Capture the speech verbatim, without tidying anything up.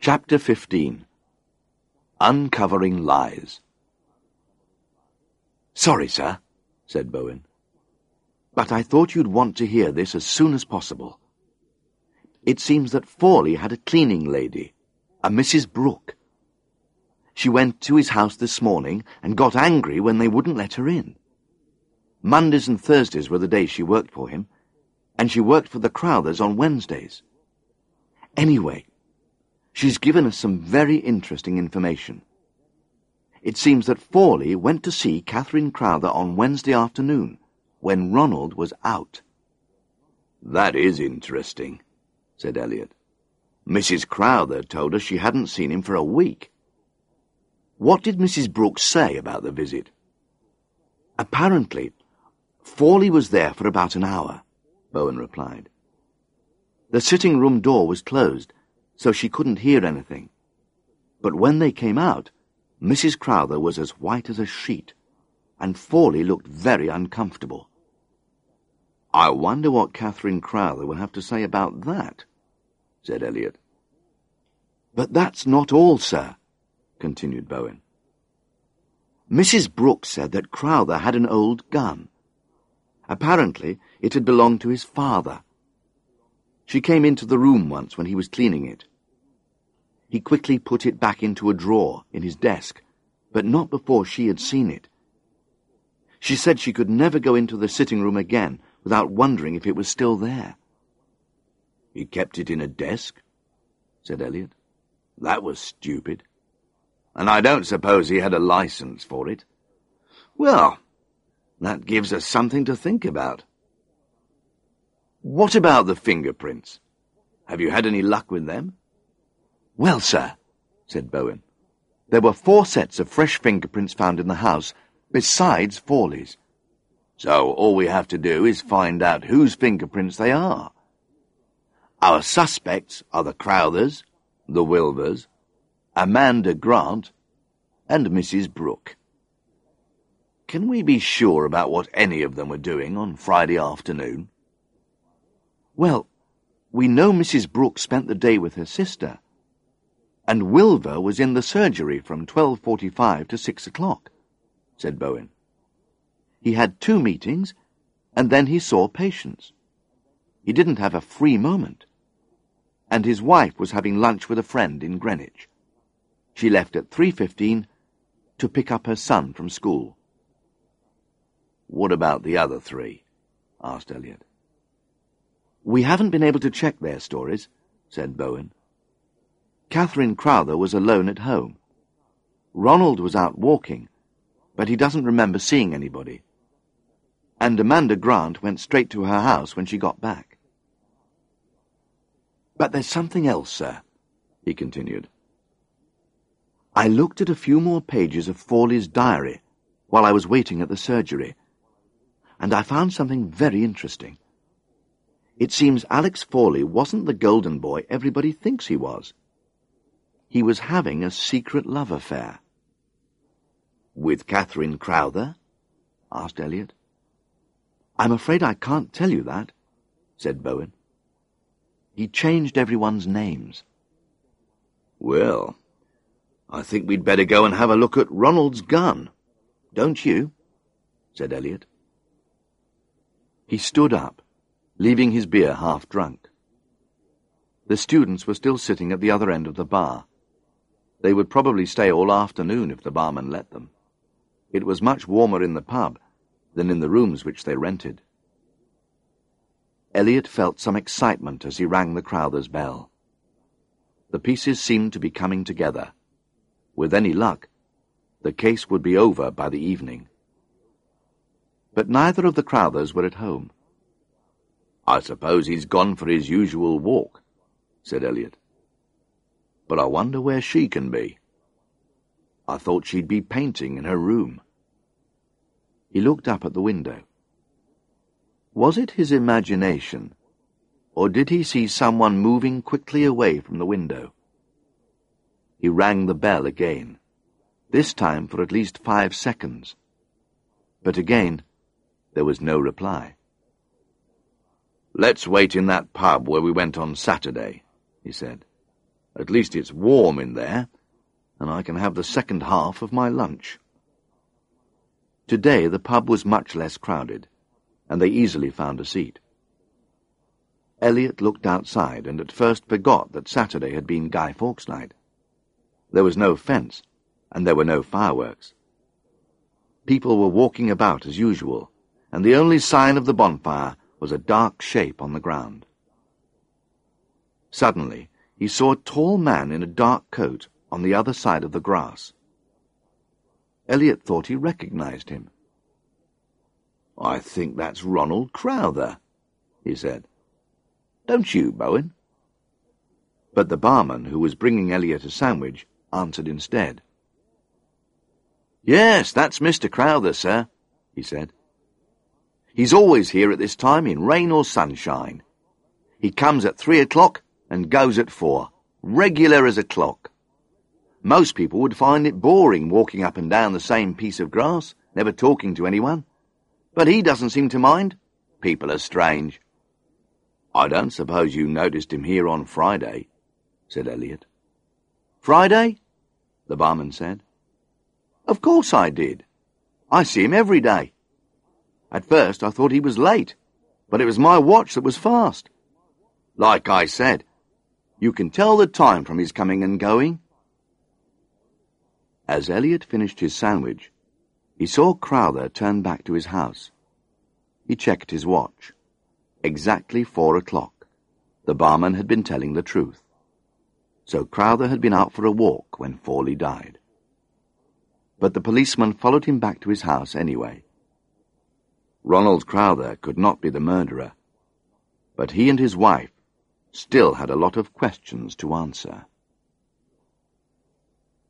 Chapter fifteen. Uncovering Lies. "Sorry, sir," said Bowen, "but I thought you'd want to hear this as soon as possible. It seems that Fawley had a cleaning lady, a Missus Brooke. She went to his house this morning and got angry when they wouldn't let her in. Mondays and Thursdays were the days she worked for him, and she worked for the Crowthers on Wednesdays. Anyway, she's given us some very interesting information. It seems that Fawley went to see Catherine Crowther on Wednesday afternoon, when Ronald was out." "That is interesting," said Elliot. "Missus Crowther told us she hadn't seen him for a week. What did Missus Brooke say about the visit?" "Apparently, Fawley was there for about an hour," Bowen replied. "The sitting-room door was closed, so she couldn't hear anything. But when they came out, Missus Crowther was as white as a sheet, and Fawley looked very uncomfortable." "I wonder what Catherine Crowther will have to say about that," said Elliot. "But that's not all, sir," continued Bowen. "Missus Brooke said that Crowther had an old gun. Apparently, it had belonged to his father. She came into the room once when he was cleaning it. He quickly put it back into a drawer in his desk, but not before she had seen it. She said she could never go into the sitting room again without wondering if it was still there." "He kept it in a desk?" said Elliot. "That was stupid. And I don't suppose he had a license for it. Well, that gives us something to think about. What about the fingerprints? Have you had any luck with them?" "Well, sir," said Bowen, "there were four sets of fresh fingerprints found in the house, besides Fawley's. So all we have to do is find out whose fingerprints they are. Our suspects are the Crowthers, the Wilvers, Amanda Grant, and Missus Brooke. Can we be sure about what any of them were doing on Friday afternoon?" "Well, we know Missus Brooke spent the day with her sister, and Wilver was in the surgery from twelve forty-five to six o'clock, said Bowen. "He had two meetings, and then he saw patients. He didn't have a free moment. And his wife was having lunch with a friend in Greenwich. She left at three fifteen to pick up her son from school." "What about the other three?" asked Elliot. "We haven't been able to check their stories," said Bowen. "Catherine Crowther was alone at home. Ronald was out walking, but he doesn't remember seeing anybody. And Amanda Grant went straight to her house when she got back." "But there's something else, sir," he continued. "I looked at a few more pages of Fawley's diary while I was waiting at the surgery, and I found something very interesting. It seems Alex Fawley wasn't the golden boy everybody thinks he was. He was having a secret love affair." "With Catherine Crowther?" asked Elliot. "I'm afraid I can't tell you that," said Bowen. "He changed everyone's names." "Well, I think we'd better go and have a look at Ronald's gun. Don't you?" said Elliot. He stood up, leaving his beer half drunk. The students were still sitting at the other end of the bar. They would probably stay all afternoon if the barman let them. It was much warmer in the pub than in the rooms which they rented. Elliot felt some excitement as he rang the Crowthers' bell. The pieces seemed to be coming together. With any luck, the case would be over by the evening. But neither of the Crowthers were at home. "I suppose he's gone for his usual walk," said Elliot. "But I wonder where she can be. I thought she'd be painting in her room." He looked up at the window. Was it his imagination, or did he see someone moving quickly away from the window? He rang the bell again, this time for at least five seconds. But again, there was no reply. "Let's wait in that pub where we went on Saturday," he said. At least it's warm in there, and I can have the second half of my lunch. Today the pub was much less crowded, and they easily found a seat. Elliot looked outside and at first forgot that Saturday had been Guy Fawkes night. There was no fence, and there were no fireworks. People were walking about as usual, and the only sign of the bonfire was a dark shape on the ground. Suddenly, he saw a tall man in a dark coat on the other side of the grass. Elliot thought he recognized him. "I think that's Ronald Crowther," he said. "Don't you, Bowen?" But the barman, who was bringing Elliot a sandwich, answered instead. "Yes, that's Mister Crowther, sir," he said. "He's always here at this time, in rain or sunshine. He comes at three o'clock and goes at four, regular as a clock. Most people would find it boring walking up and down the same piece of grass, never talking to anyone. But he doesn't seem to mind. People are strange." "I don't suppose you noticed him here on Friday," said Elliot. "Friday?" the barman said. "Of course I did. I see him every day. At first I thought he was late, but it was my watch that was fast. Like I said, you can tell the time from his coming and going." As Elliot finished his sandwich, he saw Crowther turn back to his house. He checked his watch. Exactly four o'clock. The barman had been telling the truth. So Crowther had been out for a walk when Fawley died. But the policeman followed him back to his house anyway. Ronald Crowther could not be the murderer, but he and his wife still had a lot of questions to answer.